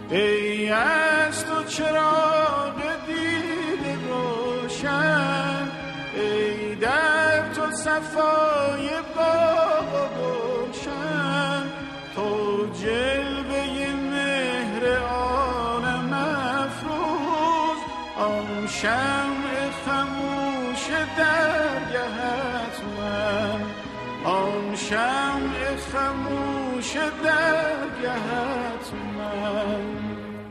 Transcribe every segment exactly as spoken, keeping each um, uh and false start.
ای از تو چراغ دیده روشن، ای در تو صفای باغ و گلشن، تو جلوه مهر عالم افروز، آن شمع خموش درگهت من، آن شمع خموش درگهت من.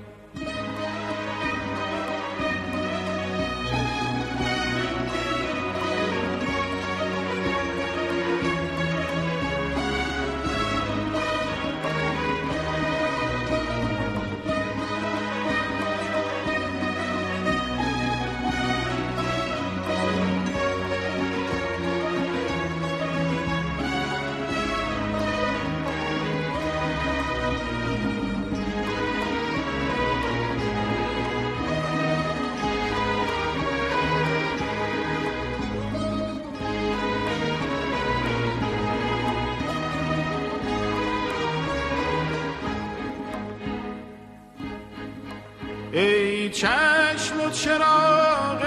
ای چشم و چراغ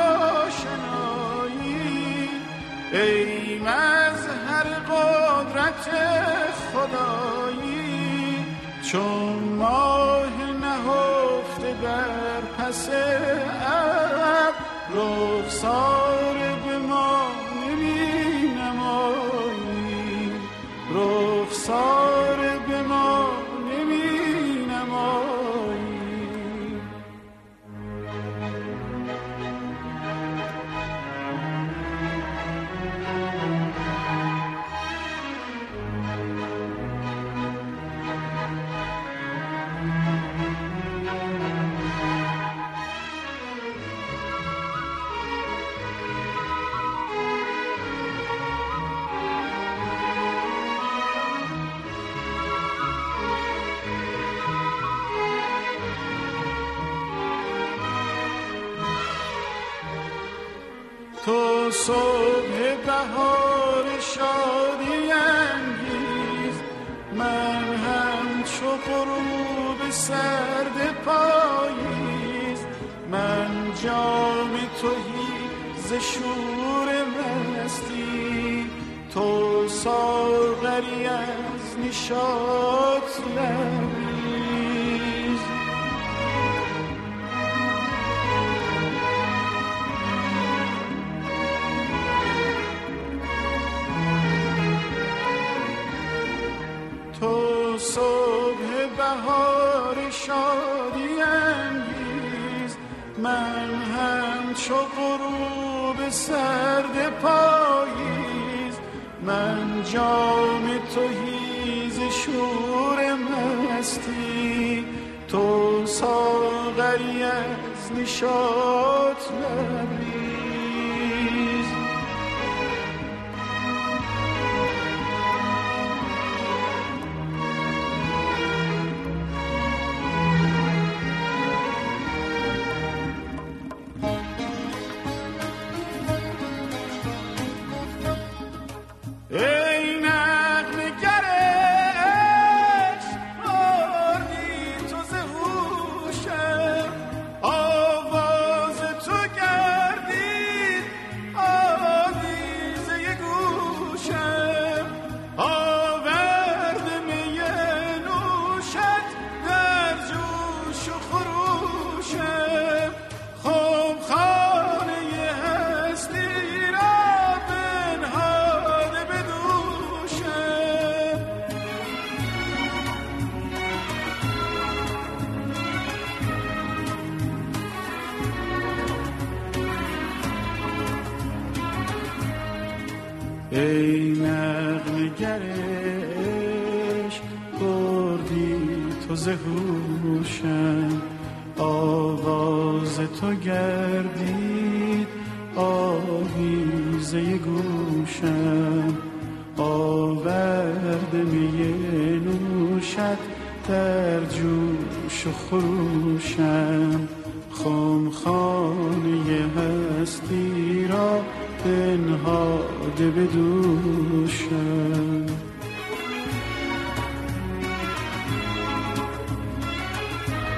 آشنایی، ای مظهر قدرت خدایی، چون ماه نهفته در پس ابر، رخسار به ما نمی نمایی، رخسار به ما نمی نمایی. تو صبح بهار شادی انگیز، من هم چو غروب سرد پاییز، من جام تویی ز شور مستی، تو ساغری از نشاط لبریز. تو صبح بهار شادی انگیز، من هم چو غروب سرد پاییز، من جام تهی ز شور مستی، تو ساغری از نشاط لبریز. ای نغمه گر عشق، بردی تو ز هوشم، آواز تو گردید آویزه گوشم، آورد می نوشت در جوش و خروشم، خم خانه هستی را بنهاده به دوشم. ای نغمه گر عشق، بردی تو ز هوشم، آواز تو گردید آویزه گوشم، آورد می نوشت در جوش و خروشم، خم خانه هستی را بنهاده به دوشم.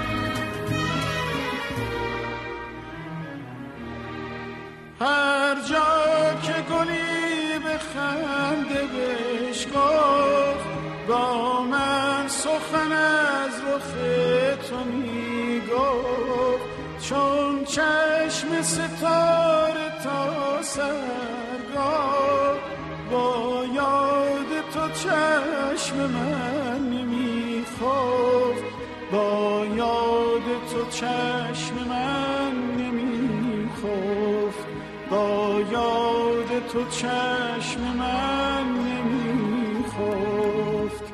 تو می گفت چون چشم ستاره تا سرگاه با یاد تو چشم من نمی خفت با یاد تو چشم من نمی خفت با یاد تو چشم من نمی خفت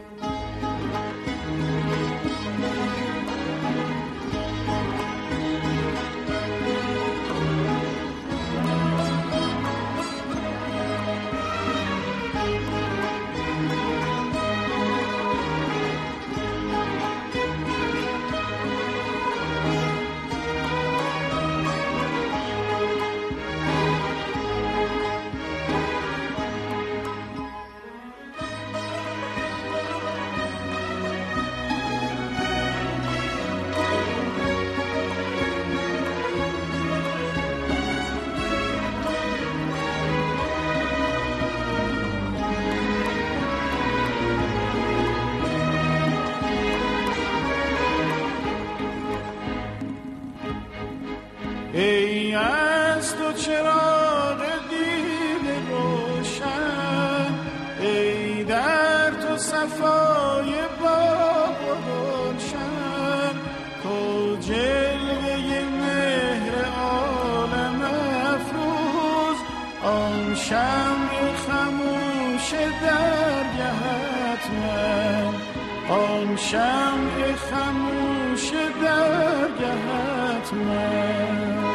ای از تو چراغ دید روشن ای در تو صفای باغ و گلشن تو جلوه مهر عالم افروز آن شمع خموش درگهت من آن شمع خموش درگهت من